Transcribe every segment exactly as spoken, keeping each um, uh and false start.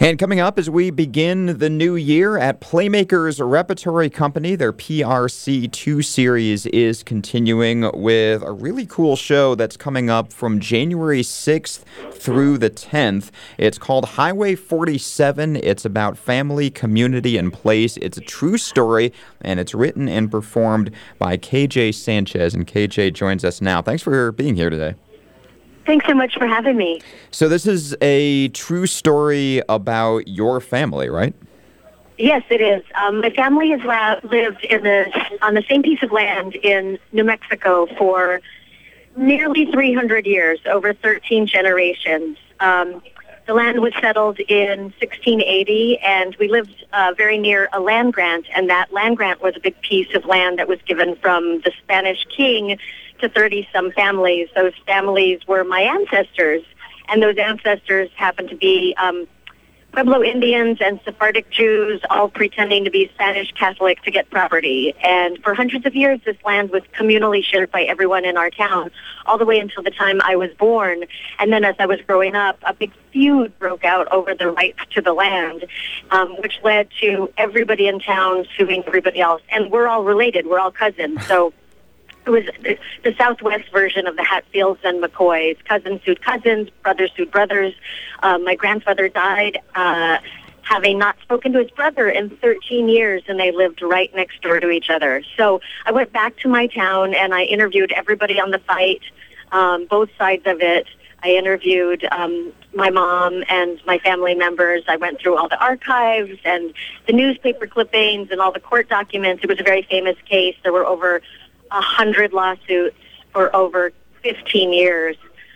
And coming up as we begin the new year at Playmakers Repertory Company, their P R C two series is continuing with a really cool show that's coming up from January sixth through the tenth. It's called Highway forty-seven. It's about family, community, and place. It's a true story, and it's written and performed by K J Sanchez. And K J joins us now. Thanks for being here today. Thanks so much for having me. So this is a true story about your family, right? Yes, it is. Um, my family has la- lived in the on the same piece of land in New Mexico for nearly three hundred years, over thirteen generations. Um, the land was settled in sixteen eighty, and we lived uh, very near a land grant, and that land grant was a big piece of land that was given from the Spanish king to thirty-some families. Those families were my ancestors, and those ancestors happened to be um, Pueblo Indians and Sephardic Jews, all pretending to be Spanish Catholic to get property. And for hundreds of years, this land was communally shared by everyone in our town, all the way until the time I was born. And then as I was growing up, a big feud broke out over the rights to the land, um, which led to everybody in town suing everybody else. And we're all related. We're all cousins. So it was the Southwest version of the Hatfields and McCoys. Cousins sued cousins, brothers sued brothers. Uh, my grandfather died uh, having not spoken to his brother in thirteen years, and they lived right next door to each other. So I went back to my town, and I interviewed everybody on the fight, um, both sides of it. I interviewed um, my mom and my family members. I went through all the archives and the newspaper clippings and all the court documents. It was a very famous case. There were over a hundred lawsuits for over fifteen years.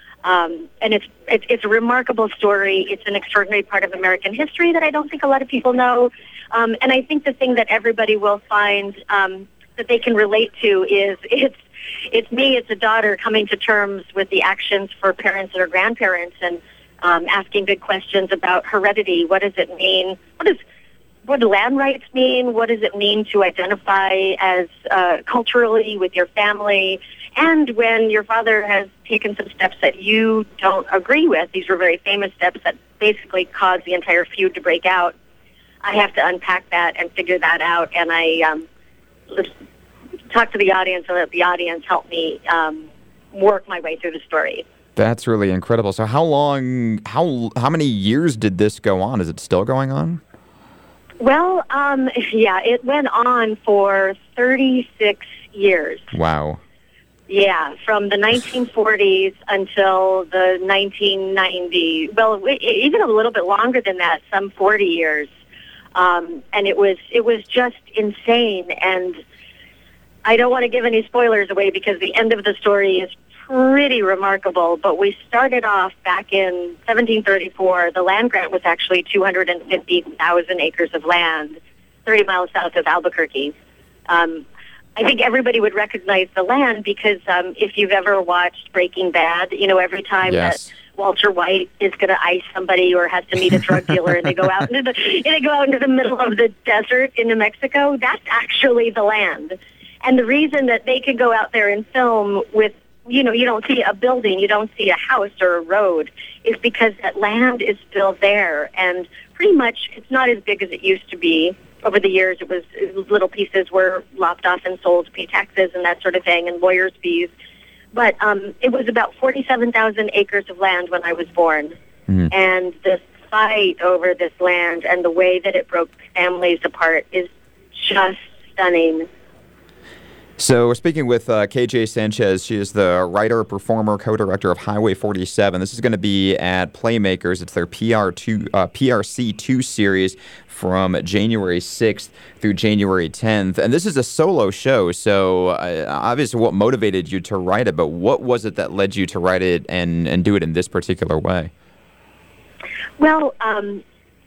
Um, and it's, it's it's a remarkable story. It's an extraordinary part of American history that I don't think a lot of people know. Um, and I think the thing that everybody will find um, that they can relate to is it's it's me, it's a daughter coming to terms with the actions for parents or grandparents and um, asking big questions about heredity. What does it mean? What does What do land rights mean? What does it mean to identify as uh, culturally with your family? And when your father has taken some steps that you don't agree with, these were very famous steps that basically caused the entire feud to break out. I have to unpack that and figure that out, and I um, talk to the audience so that the audience help me um, work my way through the story. That's really incredible. So how long, how how many years did this go on? Is it still going on? Well, um, yeah, it went on for thirty-six years. Wow. Yeah, from the nineteen forties until the nineteen nineties. Well, even a little bit longer than that, some forty years. Um, and it was it was just insane. And I don't want to give any spoilers away because the end of the story is pretty remarkable, but we started off back in seventeen thirty-four. The land grant was actually two hundred fifty thousand acres of land, thirty miles south of Albuquerque. Um, I think everybody would recognize the land because um, if you've ever watched Breaking Bad, you know, every time yes. that Walter White is going to ice somebody or has to meet a drug dealer and they go out into the and they go out into the middle of the desert in New Mexico, that's actually the land. And the reason that they can go out there and film with you know, you don't see a building, you don't see a house or a road, is because that land is still there. And pretty much it's not as big as it used to be. Over the years, it was, it was little pieces were lopped off and sold to pay taxes and that sort of thing and lawyers' fees. But um, it was about forty-seven thousand acres of land when I was born. Mm-hmm. And the fight over this land and the way that it broke families apart is just stunning. So we're speaking with uh, K J Sanchez. She is the writer, performer, co-director of Highway forty-seven. This is going to be at Playmakers. It's their P R two, uh, P R C two series from January sixth through January tenth. And this is a solo show, so uh, obviously what motivated you to write it, but what was it that led you to write it and, and do it in this particular way? Well, um,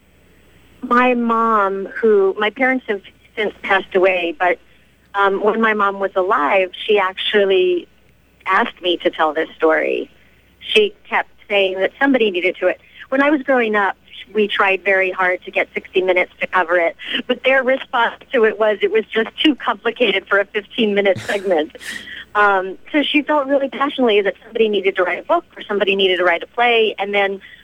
my mom, who, my parents have since passed away, but Um, when my mom was alive, she actually asked me to tell this story. She kept saying that somebody needed to it. When I was growing up, we tried very hard to get sixty minutes to cover it, but their response to it was it was just too complicated for a fifteen-minute segment. Um, so she felt really passionately that somebody needed to write a book or somebody needed to write a play, and then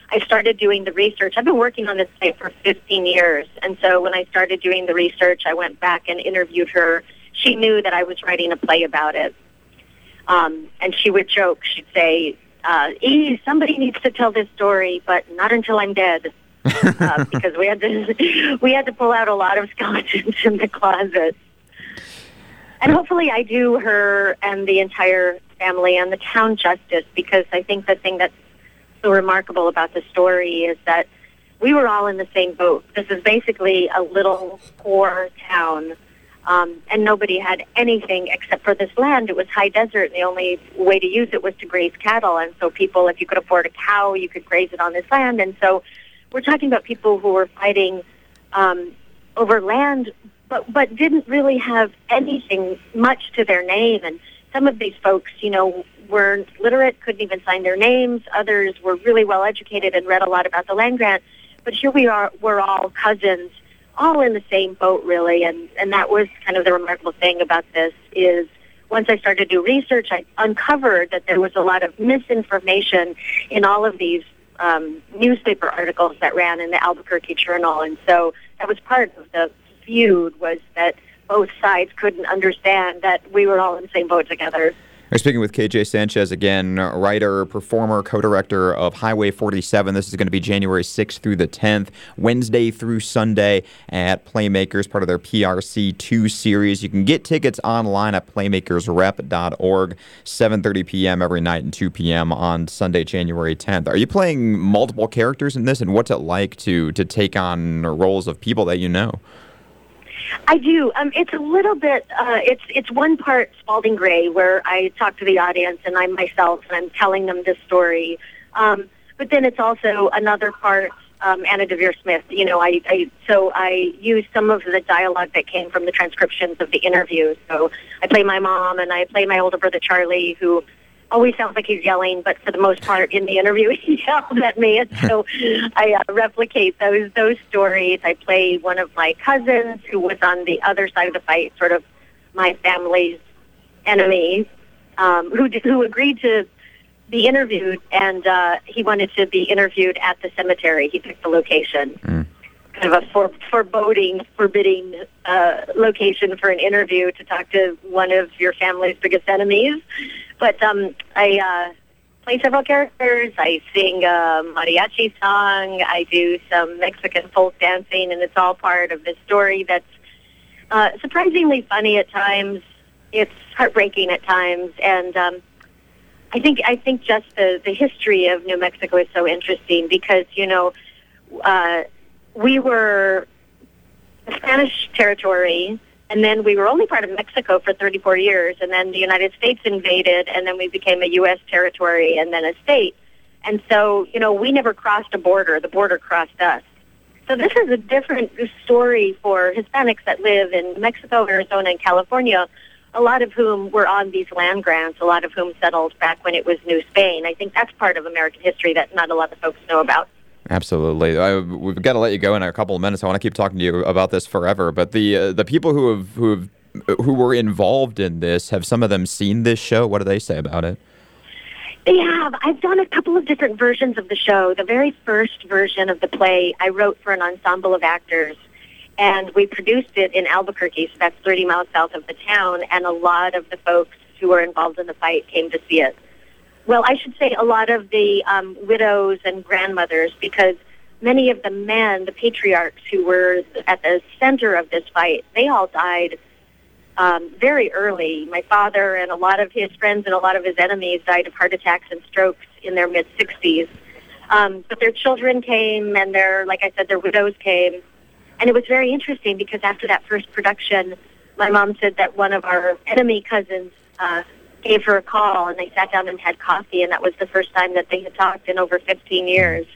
I started doing the research. I've been working on this site for fifteen years. And so when I started doing the research, I went back and interviewed her. She knew that I was writing a play about it. Um, and she would joke. She'd say, uh, E, somebody needs to tell this story, but not until I'm dead. uh, because we had to we had to pull out a lot of skeletons in the closet. And hopefully I do her and the entire family and the town justice, because I think the thing that's so remarkable about the story is that we were all in the same boat. This is basically a little poor town, um, and nobody had anything except for this land. It was high desert, and the only way to use it was to graze cattle. And so people, if you could afford a cow, you could graze it on this land. And so we're talking about people who were fighting um, over land, but but didn't really have anything much to their name. And some of these folks, you know, weren't literate, couldn't even sign their names. Others were really well educated and read a lot about the land grant. But here we are, we're all cousins, all in the same boat, really. And, and that was kind of the remarkable thing about this is once I started to do research, I uncovered that there was a lot of misinformation in all of these um, newspaper articles that ran in the Albuquerque Journal. And so that was part of the feud, was that both sides couldn't understand that we were all in the same boat together. We're speaking with K J Sanchez again, writer, performer, co-director of Highway forty-seven. This is going to be January sixth through the tenth, Wednesday through Sunday at Playmakers, part of their P R C two series. You can get tickets online at playmakers rep dot org, seven thirty p.m. every night and two p.m. on Sunday, January tenth. Are you playing multiple characters in this, and what's it like to to take on roles of people that you know? I do. Um, it's a little bit, uh, it's it's one part Spalding Gray, where I talk to the audience and I'm myself and I'm telling them this story. Um, but then it's also another part, um, Anna Deavere Smith. You know, I, I so I use some of the dialogue that came from the transcriptions of the interview. So I play my mom and I play my older brother Charlie, who always sounds like he's yelling, but for the most part in the interview he yelled at me, and so I uh, replicate those those stories. I play one of my cousins who was on the other side of the fight, sort of my family's enemy, um, who did, who agreed to be interviewed, and uh, he wanted to be interviewed at the cemetery. He picked the location. Mm. Kind of a for, foreboding, forbidding uh, location for an interview to talk to one of your family's biggest enemies. But um, I uh, play several characters. I sing a mariachi song. I do some Mexican folk dancing, and it's all part of this story that's uh, surprisingly funny at times. It's heartbreaking at times, and um, I think I think just the, the history of New Mexico is so interesting because, you know, uh, we were a Spanish territory, and then we were only part of Mexico for thirty-four years, and then the United States invaded, and then we became a U S territory and then a state. And so, you know, we never crossed a border. The border crossed us. So this is a different story for Hispanics that live in Mexico, Arizona, and California, a lot of whom were on these land grants, a lot of whom settled back when it was New Spain. I think that's part of American history that not a lot of folks know about. Absolutely. I, we've got to let you go in a couple of minutes. I want to keep talking to you about this forever. But the uh, the people who have who have who were involved in this, have some of them seen this show? What do they say about it? They have. I've done a couple of different versions of the show. The very first version of the play I wrote for an ensemble of actors, and we produced it in Albuquerque, so that's thirty miles south of the town, and a lot of the folks who were involved in the fight came to see it. Well, I should say a lot of the um, widows and grandmothers, because many of the men, the patriarchs who were at the center of this fight, they all died um, very early. My father and a lot of his friends and a lot of his enemies died of heart attacks and strokes in their mid-sixties. Um, but their children came, and their, like I said, their widows came. And it was very interesting because after that first production, my mom said that one of our enemy cousins uh, gave her a call, and they sat down and had coffee, and that was the first time that they had talked in over fifteen years.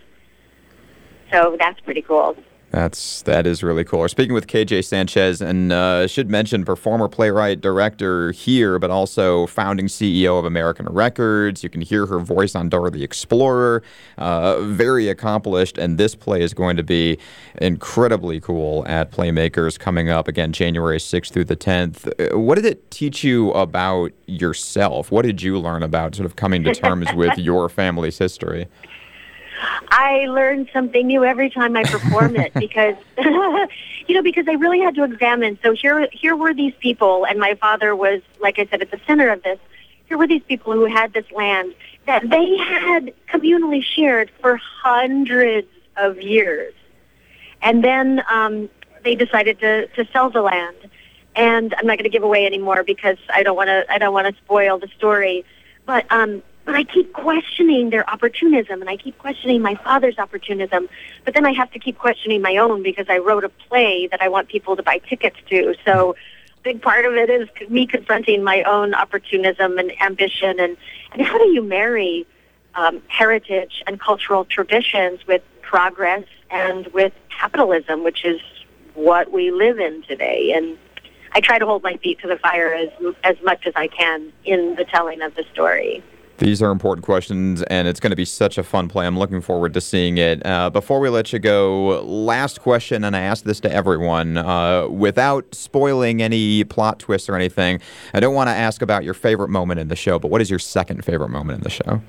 So that's pretty cool. That's that is really cool. We're speaking with K J Sanchez, and uh, should mention performer, playwright, director here, but also founding C E O of American Records. You can hear her voice on Dora the Explorer. Uh, very accomplished, and this play is going to be incredibly cool at Playmakers coming up again January sixth through the tenth. What did it teach you about yourself? What did you learn about sort of coming to terms with your family's history? I learn something new every time I perform it because, you know, because I really had to examine. So here, here were these people, and my father was, like I said, at the center of this. Here were these people who had this land that they had communally shared for hundreds of years. And then um, they decided to, to sell the land. And I'm not going to give away anymore because I don't want to. I don't want to spoil the story. But um, but I keep questioning their opportunism, and I keep questioning my father's opportunism. But then I have to keep questioning my own because I wrote a play that I want people to buy tickets to. So a big part of it is me confronting my own opportunism and ambition, and, and how do you marry um, heritage and cultural traditions with progress and with capitalism, which is what we live in today. And I try to hold my feet to the fire as as much as I can in the telling of the story. These are important questions, and it's going to be such a fun play. I'm looking forward to seeing it. Uh, before we let you go, last question, and I ask this to everyone. Uh, without spoiling any plot twists or anything, I don't want to ask about your favorite moment in the show, but what is your second favorite moment in the show?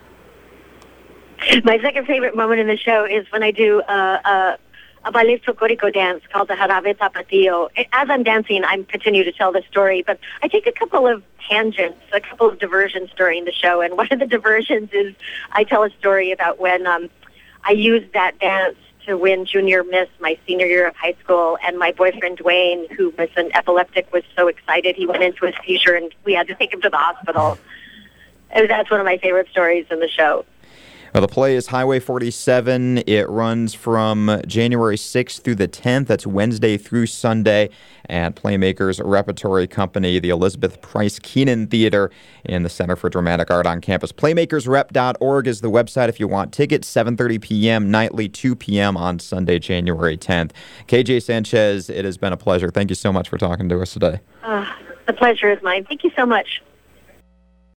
My second favorite moment in the show is when I do uh, uh, a ballet folklorico dance called the Jarabe Tapatio. As I'm dancing, I continue to tell the story, but I take a couple of tangents, a couple of diversions during the show, and one of the diversions is I tell a story about when um, I used that dance to win Junior Miss my senior year of high school, and my boyfriend Dwayne, who was an epileptic, was so excited he went into a seizure, and we had to take him to the hospital. And that's one of my favorite stories in the show. Well, the play is Highway forty-seven. It runs from January sixth through the tenth. That's Wednesday through Sunday at Playmakers Repertory Company, the Elizabeth Price Keenan Theater in the Center for Dramatic Art on campus. playmakers rep dot org is the website if you want tickets. seven thirty p.m. nightly, two p.m. on Sunday, January tenth. K J Sanchez, it has been a pleasure. Thank you so much for talking to us today. Uh, the pleasure is mine. Thank you so much.